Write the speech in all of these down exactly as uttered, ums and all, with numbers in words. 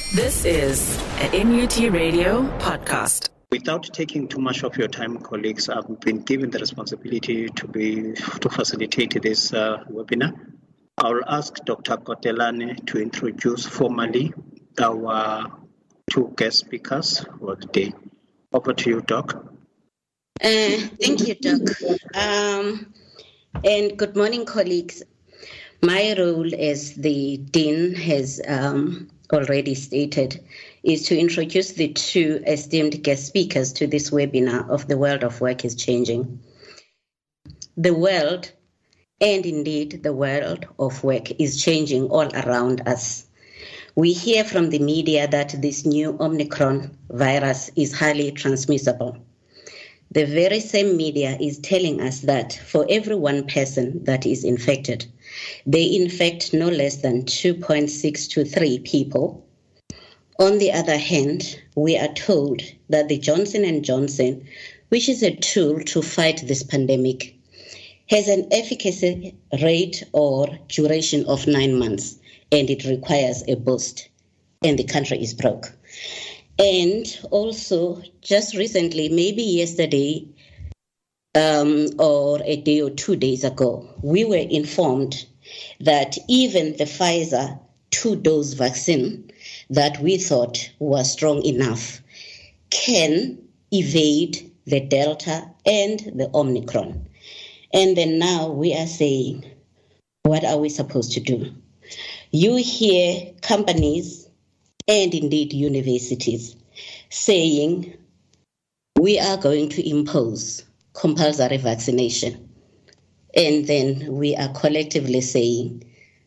This is an N U T Radio podcast. Without taking too much of your time, colleagues, I've been given the responsibility to be to facilitate this uh, webinar. I'll ask Doctor Kotelane to introduce formally our two guest speakers for the day. Over to you, Doc. Uh, thank you, Doc. Um, and good morning, colleagues. My role as the Dean has um, already stated is to introduce the two esteemed guest speakers to this webinar of The World of Work is Changing. The world, and indeed the world of work, is changing all around us. We hear from the media that this new Omicron virus is highly transmissible. The very same media is telling us that for every one person that is infected, they infect no less than two point six to three people. On the other hand, we are told that the Johnson and Johnson, which is a tool to fight this pandemic, has an efficacy rate or duration of nine months, and it requires a boost, and the country is broke. And also, just recently, maybe yesterday um, or a day or two days ago, we were informed that even the Pfizer two-dose vaccine that we thought was strong enough can evade the Delta and the Omicron. And then now we are saying, what are we supposed to do? You hear companies and indeed universities saying we are going to impose compulsory vaccination. And then we are collectively saying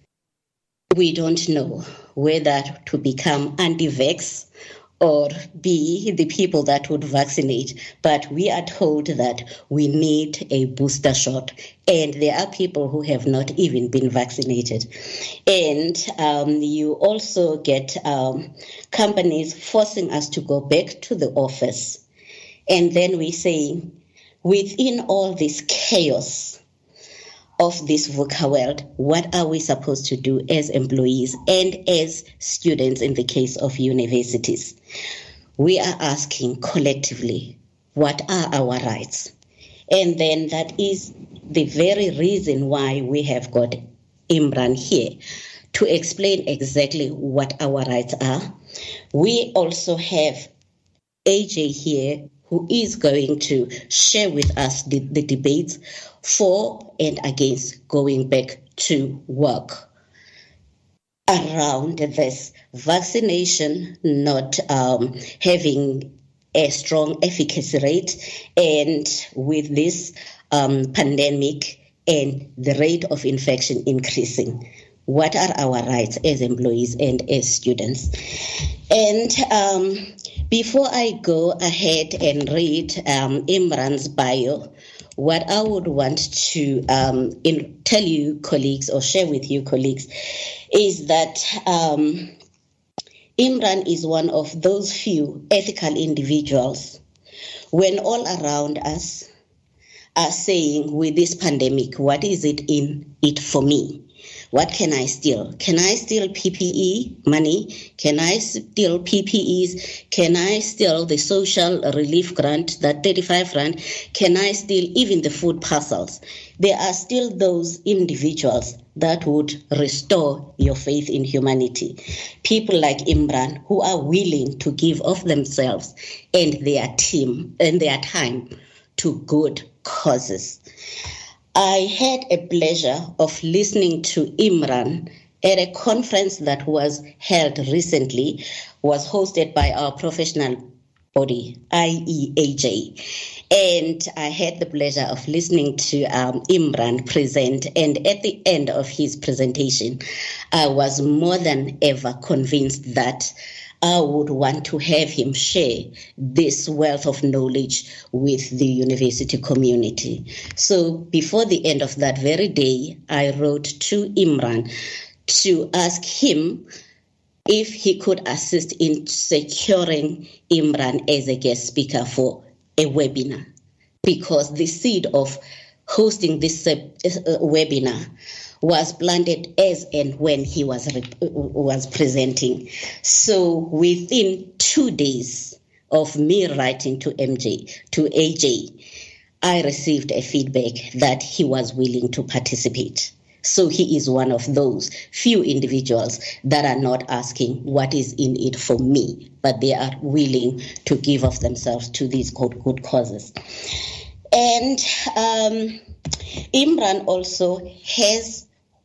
we don't know whether to become anti-vax or be the people that would vaccinate. But we are told that we need a booster shot, and there are people who have not even been vaccinated. And um, you also get um, companies forcing us to go back to the office. And then we say, within all this chaos of this VUCA world, what are we supposed to do as employees and as students in the case of universities? We are asking collectively, what are our rights? And then that is the very reason why we have got Imran here to explain exactly what our rights are. We also have A J here, who is going to share with us the, the debates for and against going back to work around this vaccination not um, having a strong efficacy rate, and with this um, pandemic and the rate of infection increasing. What are our rights as employees and as students? And um, before I go ahead and read um, Imran's bio, what I would want to um, in, tell you, colleagues, or share with you, colleagues, is that um, Imran is one of those few ethical individuals when all around us are saying, with this pandemic, what is it in it for me? What can I steal? Can I steal P P E money? Can I steal P P Es? Can I steal the social relief grant, that thirty-five rand? Can I steal even the food parcels? There are still those individuals that would restore your faith in humanity. People like Imran, who are willing to give of themselves and their team and their time to good causes. I had a pleasure of listening to Imran at a conference that was held recently, was hosted by our professional body, that is. A J. And I had the pleasure of listening to um, Imran present. And at the end of his presentation, I was more than ever convinced that I would want to have him share this wealth of knowledge with the university community. So before the end of that very day, I wrote to Imran to ask him if he could assist in securing Imran as a guest speaker for a webinar, because the seed of hosting this uh, webinar was planted as and when he was re- was presenting. So within two days of me writing to M J, to A J, I received a feedback that he was willing to participate. So he is one of those few individuals that are not asking what is in it for me, but they are willing to give of themselves to these good, good causes. And um, Imran also has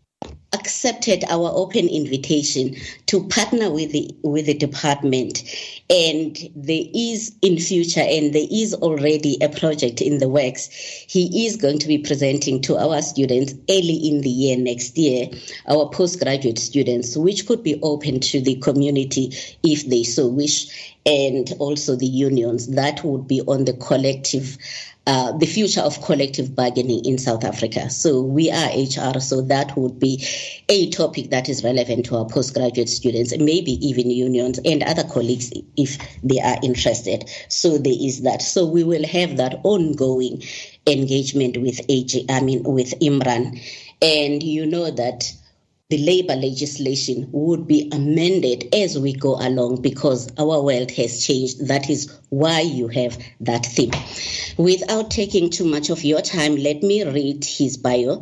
accepted our open invitation to partner with the with the department, and there is in future and there is already a project in the works. He is going to be presenting to our students early in the year next year, our postgraduate students, which could be open to the community if they so wish, and also the unions. That would be on the collective Uh, the future of collective bargaining in South Africa. So we are H R, so that would be a topic that is relevant to our postgraduate students, maybe even unions and other colleagues if they are interested. So there is that. So we will have that ongoing engagement with A J, I mean with Imran. And you know that the labor legislation would be amended as we go along because our world has changed. That is why you have that theme. Without taking too much of your time, let me read his bio.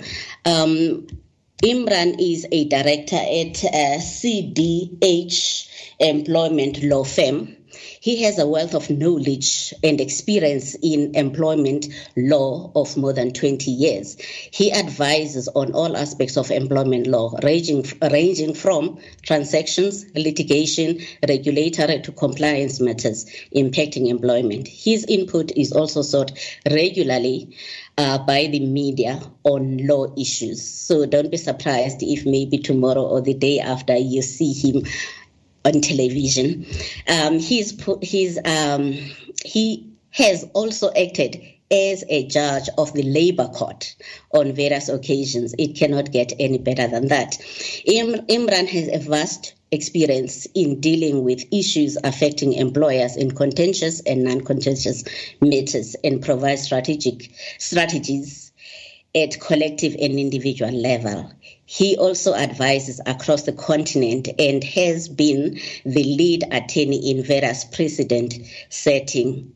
Um, Imran is a director at uh, C D H Employment Law Firm. He has a wealth of knowledge and experience in employment law of more than twenty years. He advises on all aspects of employment law, ranging, ranging from transactions, litigation, regulatory to compliance matters impacting employment. His input is also sought regularly uh, by the media on law issues. So don't be surprised if maybe tomorrow or the day after you see him on television. Um, he's he's um, he has also acted as a judge of the labor court on various occasions. It cannot get any better than that. Im- Imran has a vast experience in dealing with issues affecting employers in contentious and non-contentious matters and provides strategic strategies at collective and individual level. He also advises across the continent and has been the lead attorney in various precedent-setting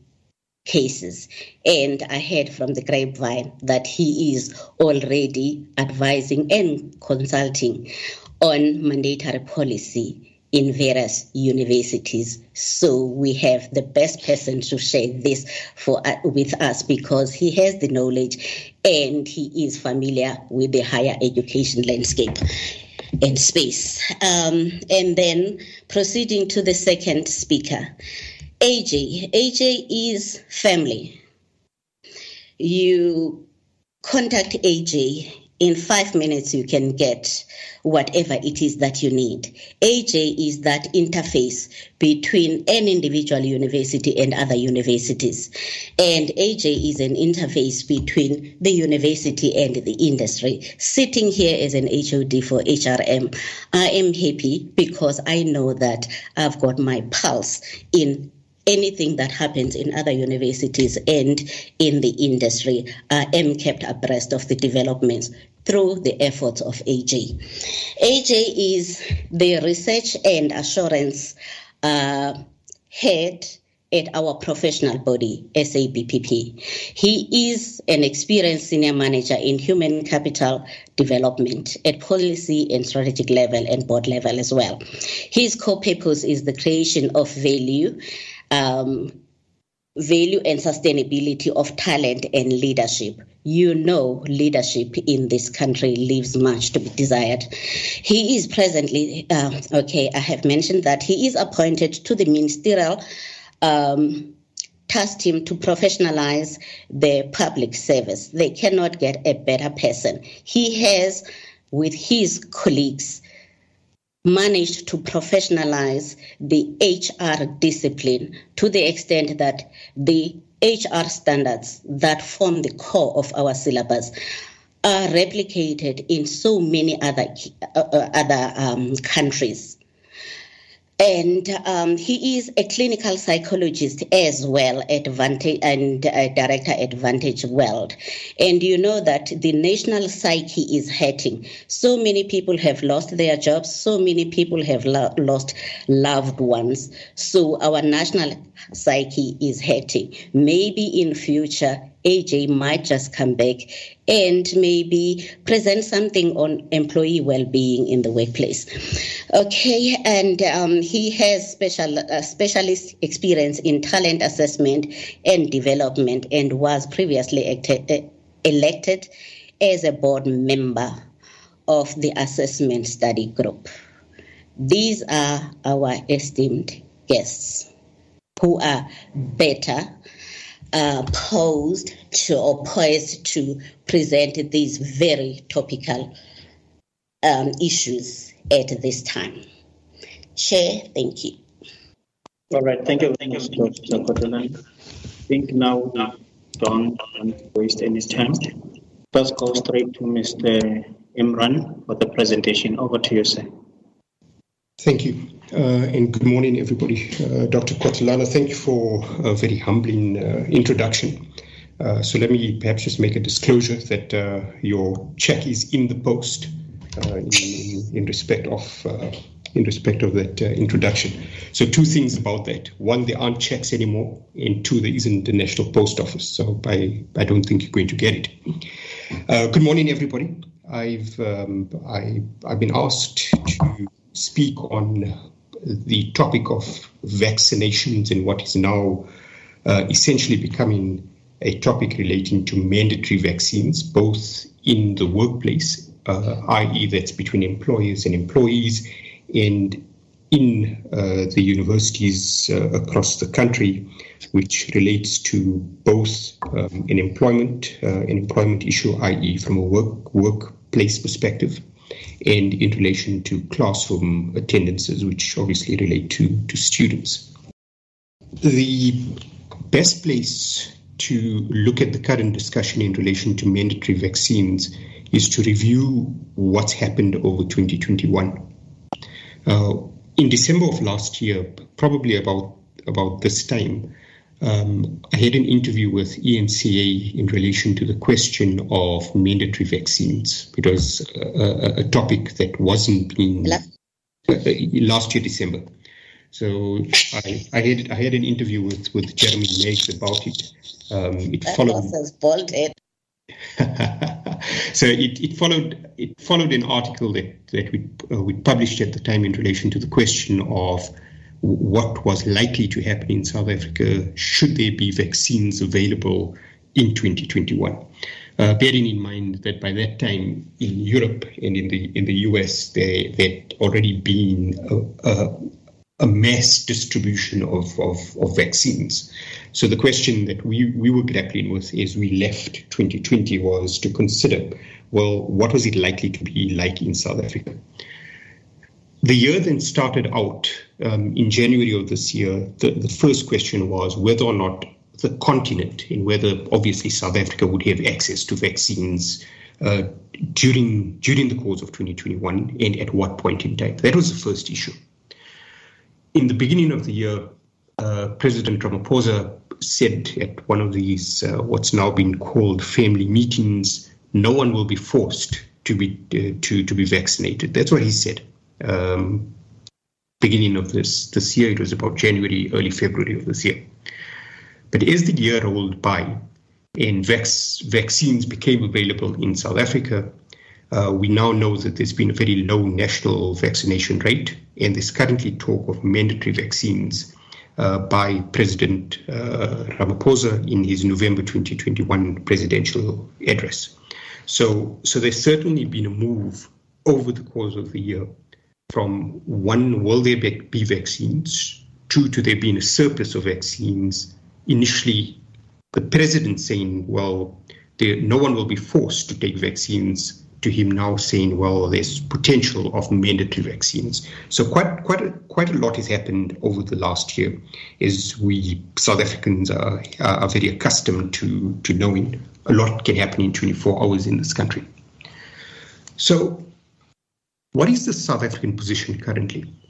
cases. And I heard from the grapevine that he is already advising and consulting on mandatory policy in various universities. So we have the best person to share this for uh, with us because he has the knowledge and he is familiar with the higher education landscape and space. Um, and then proceeding to the second speaker, A J. A J is family. You contact A J. In five minutes, you can get whatever it is that you need. A J is that interface between an individual university and other universities. And A J is an interface between the university and the industry. Sitting here as an H O D for H R M, I am happy because I know that I've got my pulse in anything that happens in other universities and in the industry. I am kept abreast of the developments through the efforts of A J. A J is the research and assurance uh, head at our professional body, S A B P P. He is an experienced senior manager in human capital development at policy and strategic level and board level as well. His core purpose is the creation of value, um, value and sustainability of talent and leadership. You know, leadership in this country leaves much to be desired. He is presently, uh, okay, I have mentioned that he is appointed to the ministerial um, task team to professionalize the public service. They cannot get a better person. He has, with his colleagues, managed to professionalize the H R discipline to the extent that the H R standards that form the core of our syllabus are replicated in so many other uh, other um, countries. And um, he is a clinical psychologist as well at Vantage and uh, director at Vantage World. And you know that the national psyche is hurting. So many people have lost their jobs. So many people have lo- lost loved ones. So our national psyche is hurting. Maybe in future, A J might just come back and maybe present something on employee well-being in the workplace. Okay, and um, he has special uh, specialist experience in talent assessment and development and was previously acted, uh, elected as a board member of the assessment study group. These are our esteemed guests who are better Uh, posed to or poised to present these very topical um, issues at this time. Chair, thank you. All right, thank you very much, Doctor Kotelane. I think now we don't waste any time. Let's go straight to Mister Imran for the presentation. Over to you, sir. Thank you, uh, and good morning, everybody. Uh, Doctor Kotelane, thank you for a very humbling uh, introduction. Uh, so let me perhaps just make a disclosure that uh, your check is in the post uh, in, in respect of uh, in respect of that uh, introduction. So two things about that: one, there aren't checks anymore, and two, there isn't the National Post Office. So I I don't think you're going to get it. Uh, good morning, everybody. I've um, I I've been asked to speak on the topic of vaccinations and what is now uh, essentially becoming a topic relating to mandatory vaccines, both in the workplace, uh, that is that's between employers and employees, and in uh, the universities uh, across the country, which relates to both um, an employment uh, an employment issue, that is from a work workplace perspective, and in relation to classroom attendances, which obviously relate to, to students. The best place to look at the current discussion in relation to mandatory vaccines is to review what's happened over twenty twenty-one. Uh, in December of last year, probably about, about this time, Um, I had an interview with E N C A in relation to the question of mandatory vaccines. It was a, a topic that wasn't being uh, last year, December. So I, I had I had an interview with, with Jeremy Meggs about it. Um, it that followed. Was bolted. so it, it followed it followed an article that that we uh, we published at the time in relation to the question of what was likely to happen in South Africa should there be vaccines available in twenty twenty-one. Uh, bearing in mind that by that time in Europe and in the in the U S there had already been a, a, a mass distribution of, of, of vaccines. So the question that we, we were grappling with as we left twenty twenty was to consider, well, what was it likely to be like in South Africa? The year then started out um, in January of this year. The, the first question was whether or not the continent, and whether obviously South Africa would have access to vaccines uh, during during the course of twenty twenty-one, and at what point in time. That was the first issue. In the beginning of the year, uh, President Ramaphosa said at one of these uh, what's now been called family meetings, no one will be forced to be uh, to to be vaccinated. That's what he said. Um, beginning of this this year, it was about January, early February of this year. But as the year rolled by and vac- vaccines became available in South Africa, uh, we now know that there's been a very low national vaccination rate, and there's currently talk of mandatory vaccines uh, by President uh, Ramaphosa in his November twenty twenty-one presidential address. So, so there's certainly been a move over the course of the year from one, will there be vaccines, two, to there being a surplus of vaccines. Initially, the president saying, well, there, no one will be forced to take vaccines, to him now saying, well, there's potential of mandatory vaccines. So quite quite a, quite a lot has happened over the last year, as we South Africans are, are very accustomed to, to knowing a lot can happen in twenty-four hours in this country. So what is the South African position currently?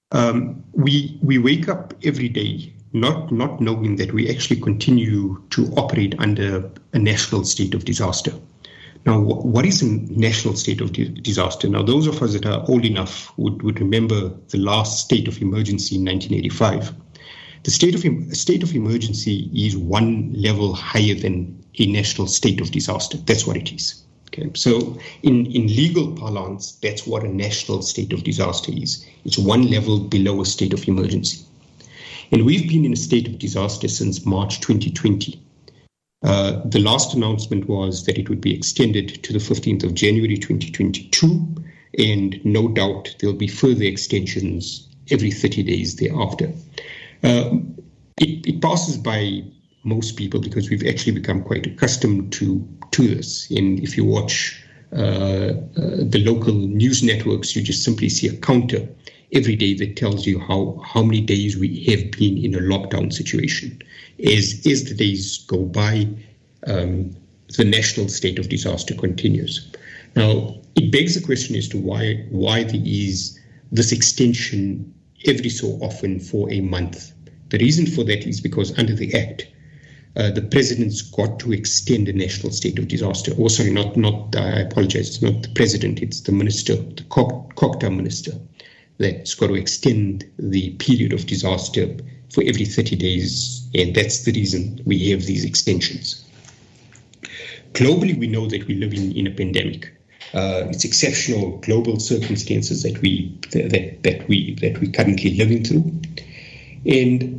Um, we we wake up every day not not knowing that we actually continue to operate under a national state of disaster. Now, what is a national state of disaster? Now, those of us that are old enough would, would remember the last state of emergency in nineteen eighty-five. The state of a state of emergency is one level higher than a national state of disaster. That's what it is. Okay, so in, in legal parlance, that's what a national state of disaster is. It's one level below a state of emergency. And we've been in a state of disaster since March twenty twenty. Uh, the last announcement was that it would be extended to the fifteenth of January twenty twenty-two, and no doubt there'll be further extensions every thirty days thereafter. Uh, it, it passes by most people because we've actually become quite accustomed to, to this. And if you watch uh, uh, the local news networks, you just simply see a counter every day that tells you how, how many days we have been in a lockdown situation. As, as the days go by, um, the national state of disaster continues. Now, it begs the question as to why, why there is this extension every so often for a month. The reason for that is because under the Act, uh, the president's got to extend a national state of disaster. Oh, sorry, not, not I apologize, it's not the president, it's the minister, the COGTA minister, that's got to extend the period of disaster for every thirty days, and that's the reason we have these extensions. Globally, we know that we live in, in a pandemic. Uh, it's exceptional global circumstances that we that that we that we're currently living through, and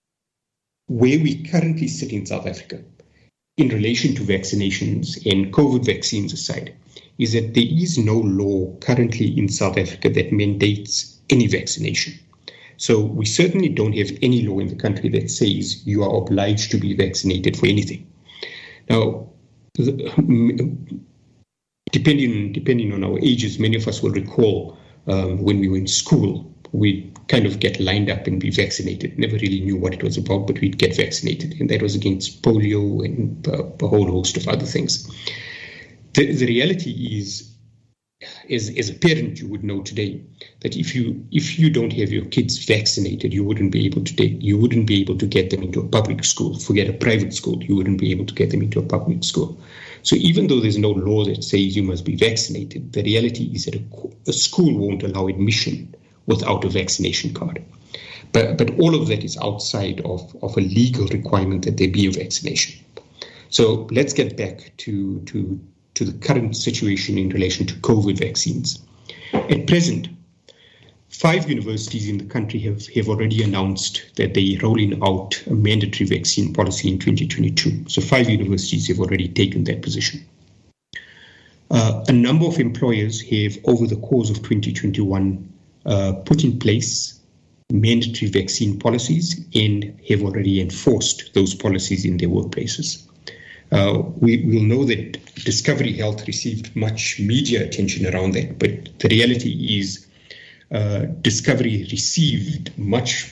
where we currently sit in South Africa in relation to vaccinations and COVID vaccines aside, is that there is no law currently in South Africa that mandates any vaccination. So we certainly don't have any law in the country that says you are obliged to be vaccinated for anything. Now, depending, depending on our ages, many of us will recall um, when we were in school, we'd kind of get lined up and be vaccinated. Never really knew what it was about, but we'd get vaccinated. And that was against polio and uh, a whole host of other things. The, the reality is, as, as a parent, you would know today that if you if you don't have your kids vaccinated, you wouldn't be able to take, you wouldn't be able to get them into a public school. Forget a private school, you wouldn't be able to get them into a public school. So even though there's no law that says you must be vaccinated, the reality is that a, a school won't allow admission without a vaccination card. But but all of that is outside of, of a legal requirement that there be a vaccination. So let's get back to to. to the current situation in relation to COVID vaccines. At present, five universities in the country have, have already announced that they're rolling out a mandatory vaccine policy in twenty twenty-two. So five universities have already taken that position. Uh, a number of employers have, over the course of twenty twenty-one, uh, put in place mandatory vaccine policies and have already enforced those policies in their workplaces. Uh, we will know that Discovery Health received much media attention around that, but the reality is uh, Discovery received much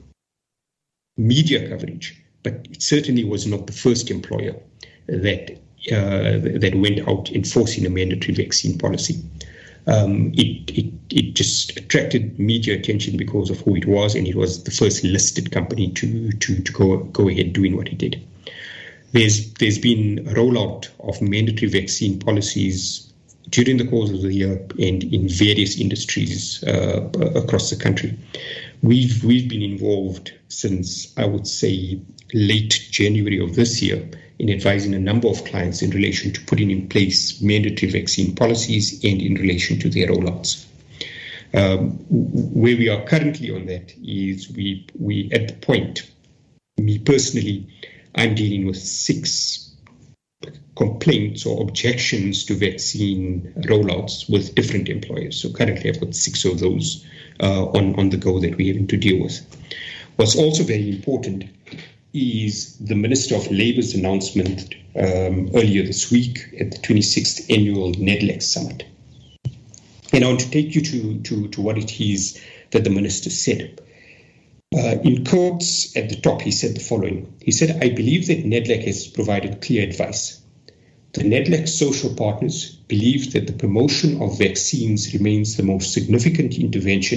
media coverage, but it certainly was not the first employer that uh, that went out enforcing a mandatory vaccine policy. Um, it, it it just attracted media attention because of who it was, and it was the first listed company to to to go go ahead doing what it did. There's there's been a rollout of mandatory vaccine policies during the course of the year and in various industries uh, across the country. We've we've been involved since, I would say, late January of this year in advising a number of clients in relation to putting in place mandatory vaccine policies and in relation to their rollouts. Um, where we are currently on that is we we at the point, me personally, I'm dealing with six complaints or objections to vaccine rollouts with different employers. So currently I've got six of those uh, on, on the go that we're having to deal with. What's also very important is the Minister of Labour's announcement um, earlier this week at the twenty-sixth Annual NEDLAC Summit. And I want to take you to, to, to what it is that the Minister said. Uh, in quotes at the top, he said the following. He said, "I believe that NEDLAC has provided clear advice. The NEDLAC social partners believe that the promotion of vaccines remains the most significant intervention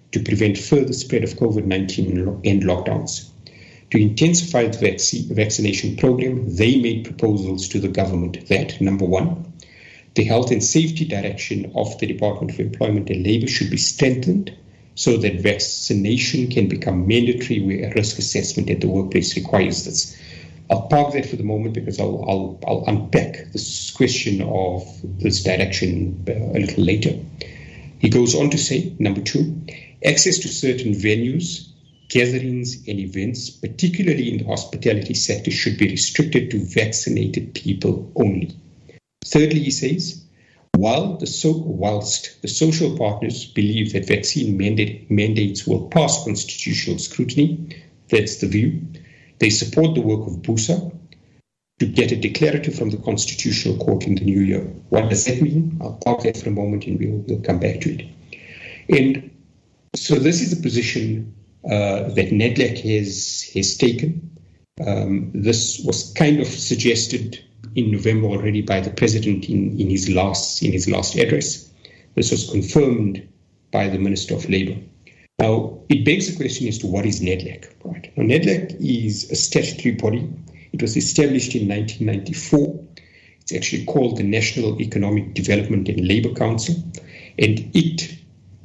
to prevent further spread of COVID nineteen and lockdowns. To intensify the vaccine, vaccination program, they made proposals to the government that, number one, the health and safety direction of the Department of Employment and Labour should be strengthened so that vaccination can become mandatory where a risk assessment at the workplace requires this. I'll park that for the moment because I'll, I'll, I'll unpack this question of this direction uh, a little later. He goes on to say, number two, access to certain venues, gatherings and events, particularly in the hospitality sector, should be restricted to vaccinated people only. Thirdly, he says, while the so, whilst the social partners believe that vaccine mandate, mandates will pass constitutional scrutiny, that's the view, they support the work of BUSA to get a declarative from the Constitutional Court in the new year. What does that mean? I'll park that for a moment and we'll, we'll come back to it. And so this is a position uh, that NEDLAC has, has taken. Um, this was kind of suggested in November already by the President in, in, his last, in his last address. This was confirmed by the Minister of Labour. Now, it begs the question as to what is NEDLAC, right? Now, NEDLAC is a statutory body. It was established in nineteen ninety-four. It's actually called the National Economic Development and Labour Council, and it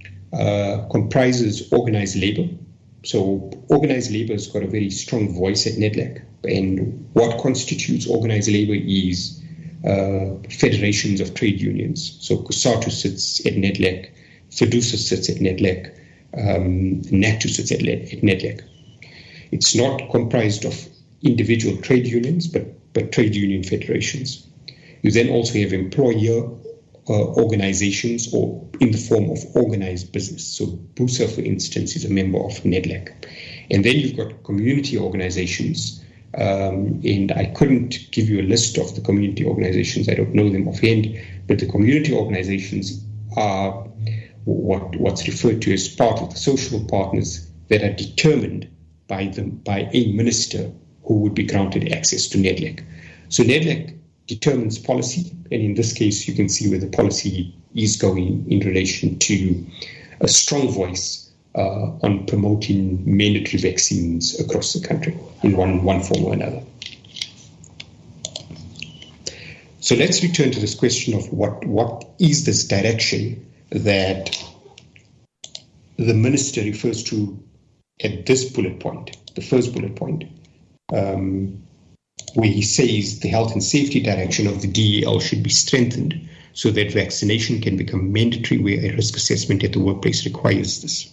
uh, comprises organized labour. So organized labour has got a very strong voice at NEDLAC, and what constitutes organized labour is uh, federations of trade unions. So COSATU sits at NEDLAC, FEDUSA sits at NEDLAC, Um, NACTU sits at, at NEDLAC. It's not comprised of individual trade unions, but, but trade union federations. You then also have employer uh, organizations or in the form of organized business. So BUSA, for instance, is a member of NEDLAC. And then you've got community organizations. Um, and I couldn't give you a list of the community organizations. I don't know them offhand, but the community organizations are What, what's referred to as part of the social partners that are determined by them by a minister who would be granted access to NEDLAC. So NEDLAC determines policy, and in this case, you can see where the policy is going in relation to a strong voice uh, on promoting mandatory vaccines across the country in one, one form or another. So let's return to this question of what, what is this direction that the minister refers to at this bullet point, the first bullet point, um, where he says the health and safety direction of the D E L should be strengthened so that vaccination can become mandatory where a risk assessment at the workplace requires this.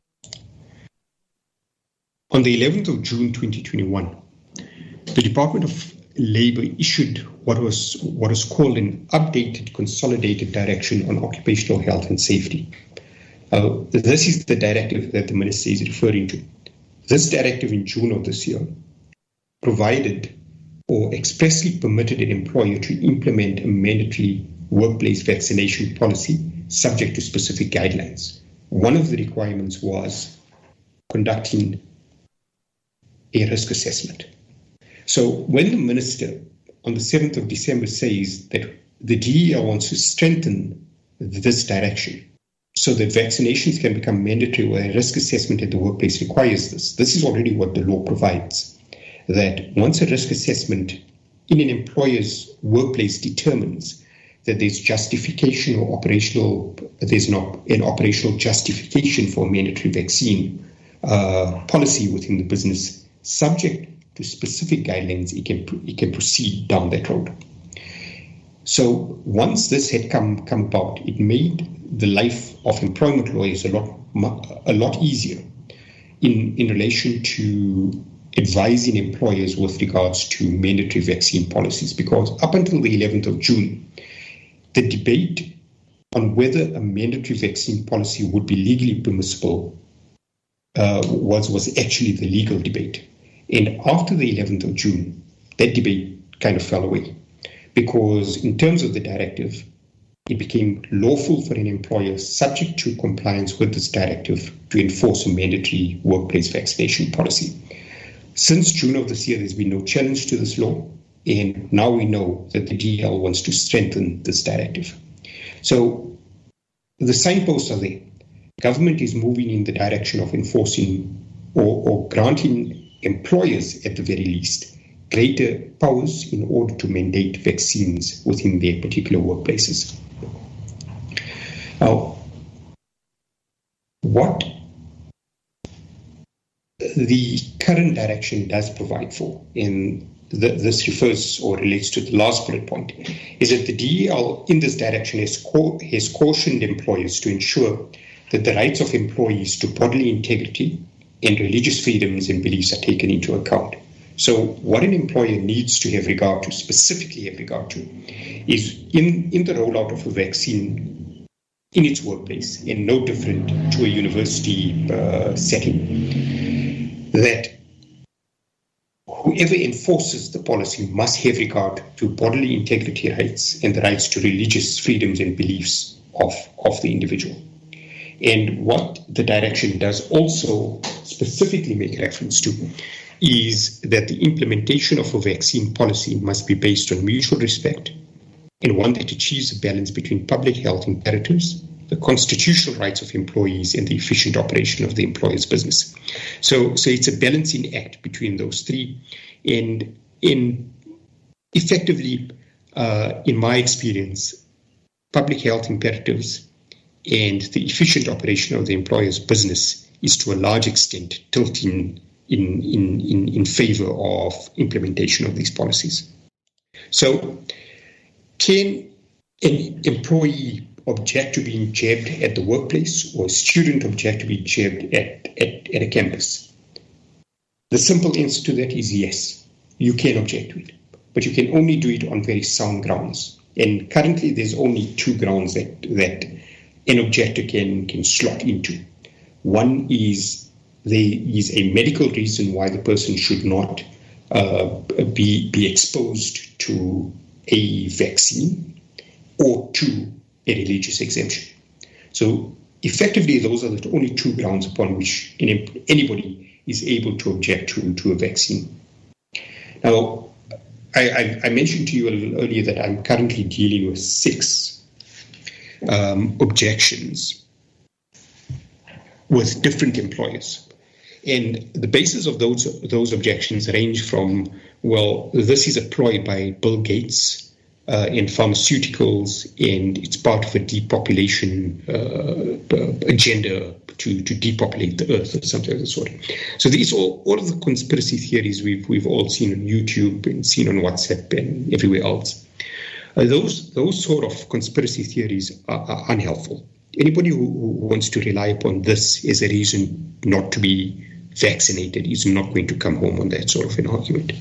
On the eleventh of June twenty twenty-one, the Department of Labour issued what was what is called an updated consolidated direction on occupational health and safety. Uh, this is the directive that the minister is referring to. This directive in June of this year provided or expressly permitted an employer to implement a mandatory workplace vaccination policy subject to specific guidelines. One of the requirements was conducting a risk assessment. So when the minister on the seventh of December says that the D E L wants to strengthen this direction so that vaccinations can become mandatory where a risk assessment at the workplace requires this, this is already what the law provides, that once a risk assessment in an employer's workplace determines that there's justification or operational, there's not an operational justification for a mandatory vaccine uh, policy within the business, subject to specific guidelines, it can it can proceed down that road. So once this had come come about, it made the life of employment lawyers a lot a lot easier in in relation to advising employers with regards to mandatory vaccine policies, because up until the eleventh of June, the debate on whether a mandatory vaccine policy would be legally permissible uh, was was actually the legal debate. And after the eleventh of June, that debate kind of fell away, because in terms of the directive, it became lawful for an employer subject to compliance with this directive to enforce a mandatory workplace vaccination policy. Since June of this year, there's been no challenge to this law, and now we know that the D E L wants to strengthen this directive. So the signposts are there. government is moving in the direction of enforcing or, or granting employers, at the very least, greater powers in order to mandate vaccines within their particular workplaces. Now, what the current direction does provide for, and the, this refers or relates to the last bullet point, is that the D E L in this direction has, co- has cautioned employers to ensure that the rights of employees to bodily integrity and religious freedoms and beliefs are taken into account. So what an employer needs to have regard to, specifically have regard to, is in, in the rollout of a vaccine in its workplace, and no different to a university uh, setting, that whoever enforces the policy must have regard to bodily integrity rights and the rights to religious freedoms and beliefs of, of the individual. And what the direction does also specifically make reference to is that the implementation of a vaccine policy must be based on mutual respect and one that achieves a balance between public health imperatives, the constitutional rights of employees, and the efficient operation of the employer's business. So, so it's a balancing act between those three. And in effectively, uh, in my experience, public health imperatives and the efficient operation of the employer's business is to a large extent tilting in, in, in, in favor of implementation of these policies. So can an employee object to being jabbed at the workplace, or a student object to being jabbed at, at, at a campus? The simple answer to that is yes, you can object to it, but you can only do it on very sound grounds. And currently there's only two grounds that, that an objector can, can slot into. One is there is a medical reason why the person should not uh, be, be exposed to a vaccine, or two, a religious exemption. So effectively, those are the only two grounds upon which anybody is able to object to, to a vaccine. Now, I, I, I mentioned to you a little earlier that I'm currently dealing with six um, objections with different employers. And the basis of those those objections range from, well, this is a ploy by Bill Gates uh, in pharmaceuticals, and it's part of a depopulation uh, agenda to, to depopulate the earth or something of the sort. So these all all of the conspiracy theories we've we've all seen on YouTube and seen on WhatsApp and everywhere else. Uh, those those sort of conspiracy theories are, are unhelpful. Anybody who, who wants to rely upon this as a reason not to be vaccinated is not going to come home on that sort of an argument.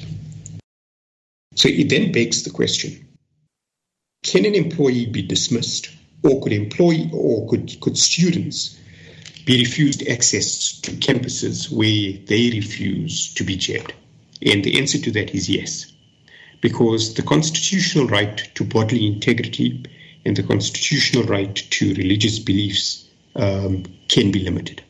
So it then begs the question, can an employee be dismissed, or could employee or could, could students be refused access to campuses where they refuse to be jabbed? And the answer to that is yes, because the constitutional right to bodily integrity and the constitutional right to religious beliefs um, can be limited.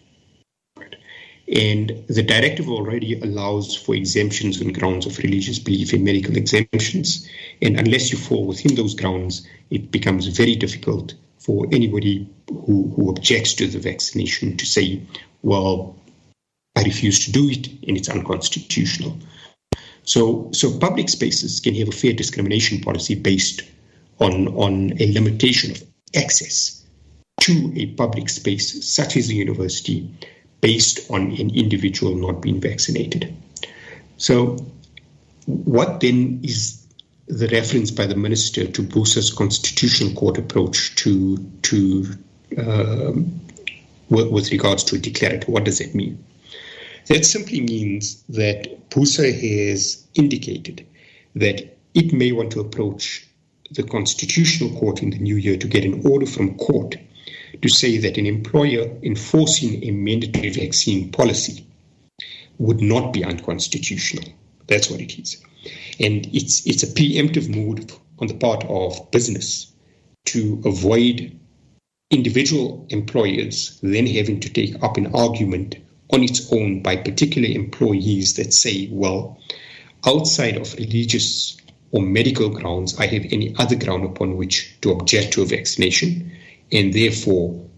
And the directive already allows for exemptions on grounds of religious belief and medical exemptions. And unless you fall within those grounds, it becomes very difficult for anybody who, who objects to the vaccination to say, well, I refuse to do it and it's unconstitutional. So, so public spaces can have a fair discrimination policy based on, on a limitation of access to a public space, such as a university, based on an individual not being vaccinated. So what then is the reference by the minister to BUSA's constitutional court approach to, to um, with, with regards to a declarative? What does that mean? That simply means that BUSA has indicated that it may want to approach the constitutional court in the new year to get an order from court to say that an employer enforcing a mandatory vaccine policy would not be unconstitutional. That's what it is. And it's it's a preemptive move on the part of business to avoid individual employers then having to take up an argument on its own by particular employees that say, well, outside of religious or medical grounds, I have any other ground upon which to object to a vaccination, and therefore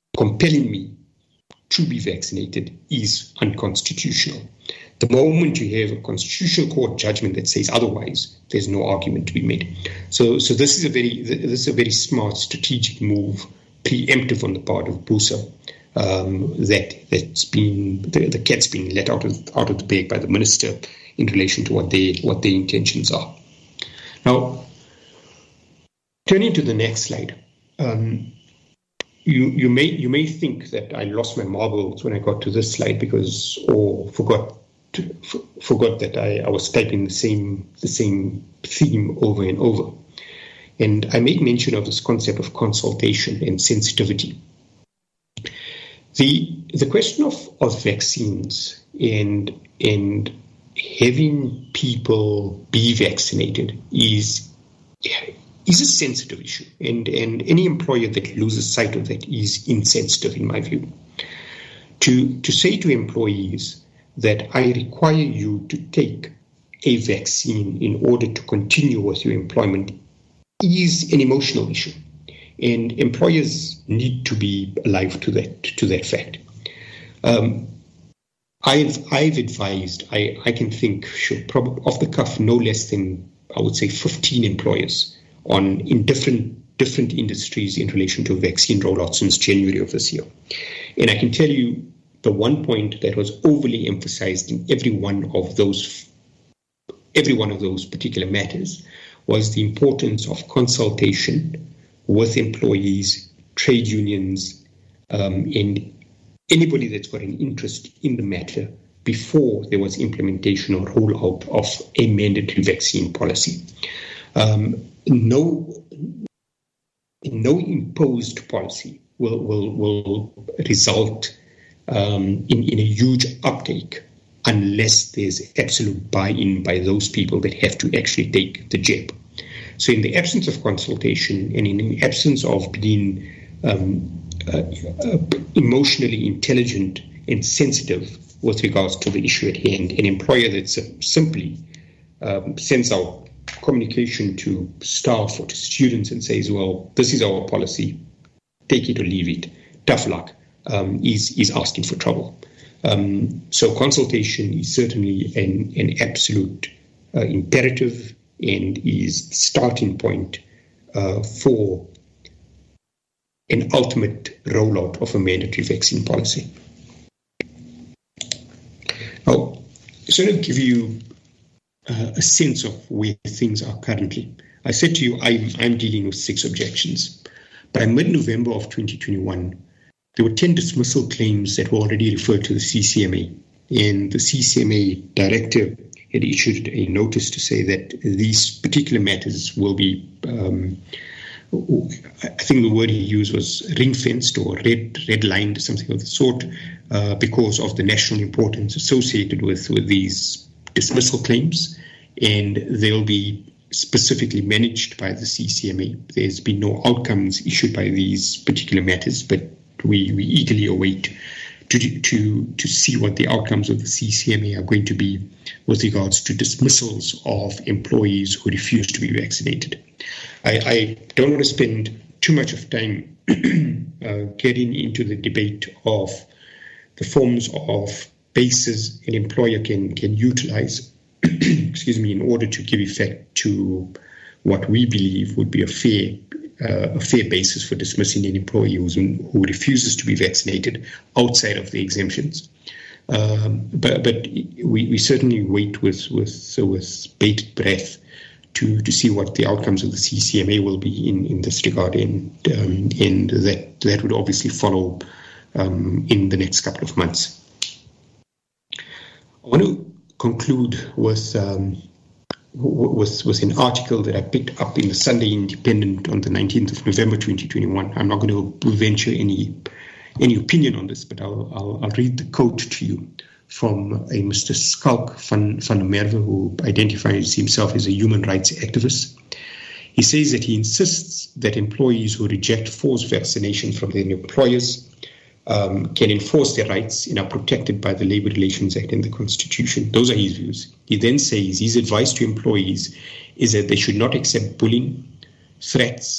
compelling me to be vaccinated is unconstitutional. The moment you have a constitutional court judgment that says otherwise, there's no argument to be made. So, so this is a very this is a very smart strategic move, preemptive on the part of BUSA. Um, that that's been the, the cat's been let out of out of the bag by the minister in relation to what they what their intentions are. Now, turning to the next slide. Um, You you may you may think that I lost my marbles when I got to this slide because or forgot to, f- forgot that I, I was typing the same the same theme over and over. And I made mention of this concept of consultation and sensitivity. The the question of, of vaccines and and having people be vaccinated is is a sensitive issue, and, and any employer that loses sight of that is insensitive, in my view. To to say to employees that I require you to take a vaccine in order to continue with your employment is an emotional issue, and employers need to be alive to that to that fact. Um, I've I've advised I, I can think sure, probably off the cuff no less than I would say fifteen employers on in different different industries in relation to vaccine rollout since January of this year. And I can tell you the one point that was overly emphasized in every one of those every one of those particular matters was the importance of consultation with employees, trade unions, um, and anybody that's got an interest in the matter before there was implementation or rollout of a mandatory vaccine policy. Um, no, no imposed policy will will, will result um, in, in a huge uptake unless there's absolute buy-in by those people that have to actually take the jab. So in the absence of consultation and in the absence of being um, uh, uh, emotionally intelligent and sensitive with regards to the issue at hand, an employer that simply um, sends out communication to staff or to students and says, well, this is our policy, take it or leave it, tough luck, um, is, is asking for trouble. Um, so consultation is certainly an, an absolute uh, imperative and is the starting point uh, for an ultimate rollout of a mandatory vaccine policy. Now, I sort of give you uh, a sense of where things are currently. I said to you, I'm, I'm dealing with six objections. By mid-November of twenty twenty-one, there were ten dismissal claims that were already referred to the C C M A. And the C C M A director had issued a notice to say that these particular matters will be, um, I think the word he used was ring-fenced or red, red-lined, something of the sort, uh, because of the national importance associated with, with these dismissal claims. And they'll be specifically managed by the C C M A. There's been no outcomes issued by these particular matters, but we, we eagerly await to, to, to see what the outcomes of the C C M A are going to be with regards to dismissals of employees who refuse to be vaccinated. I, I don't want to spend too much of time uh, getting into the debate of the forms of bases an employer can, can utilize excuse me, in order to give effect to what we believe would be a fair uh, a fair basis for dismissing an employee who's, who refuses to be vaccinated outside of the exemptions. Um, but but we, we certainly wait with with so with bated breath to, to see what the outcomes of the C C M A will be in, in this regard, and um, and that that would obviously follow um, in the next couple of months. I want to conclude with um, with with an article that I picked up in the Sunday Independent on the nineteenth of November twenty twenty-one. I'm not going to venture any any opinion on this, but I'll I'll, I'll read the quote to you from a Mister Skalk van van der Merwe, who identifies himself as a human rights activist. He says that he insists that employees who reject forced vaccination from their employers Um, can enforce their rights and are protected by the Labour Relations Act and the Constitution. Those are his views. He then says his advice to employees is that they should not accept bullying, threats,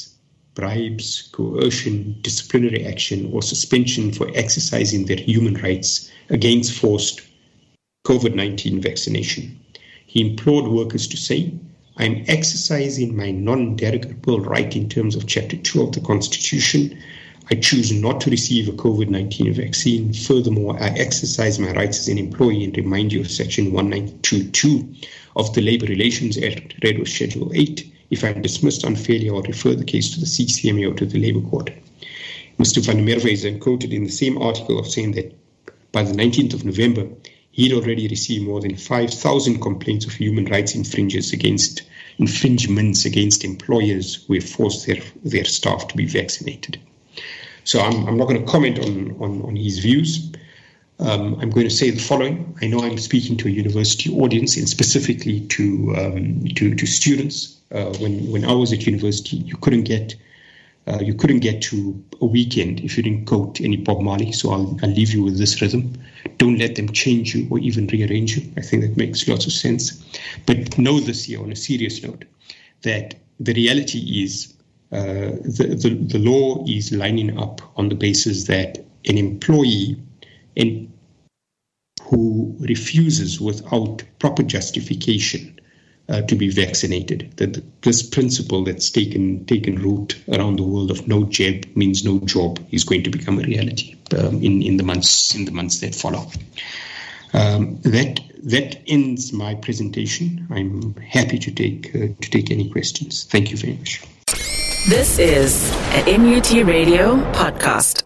bribes, coercion, disciplinary action, or suspension for exercising their human rights against forced COVID nineteen vaccination. He implored workers to say, "I am exercising my non-derogable right in terms of Chapter two of the Constitution. I choose not to receive a COVID nineteen vaccine. Furthermore, I exercise my rights as an employee and remind you of Section one ninety-two point two of the Labour Relations Act, read with Schedule eight. If I am dismissed unfairly, I will refer the case to the C C M A or to the Labour Court." Mister Van der Merwe is then quoted in the same article of saying that by the nineteenth of November, he'd already received more than five thousand complaints of human rights infringers against infringements against employers who have forced their, their staff to be vaccinated. So I'm, I'm not going to comment on, on, on his views. Um, I'm going to say the following. I know I'm speaking to a university audience and specifically to um, to, to students. Uh, when when I was at university, you couldn't get uh, you couldn't get to a weekend if you didn't quote any Bob Marley. So I'll, I'll leave you with this rhythm. Don't let them change you or even rearrange you. I think that makes lots of sense. But know this here on a serious note, that the reality is uh, the, the the law is lining up on the basis that an employee and who refuses without proper justification uh, to be vaccinated. That this principle that's taken taken root around the world of no jab means no job is going to become a reality um, in in the months in the months that follow. Um, that that ends my presentation. I'm happy to take uh, to take any questions. Thank you very much. This is a N U T Radio podcast.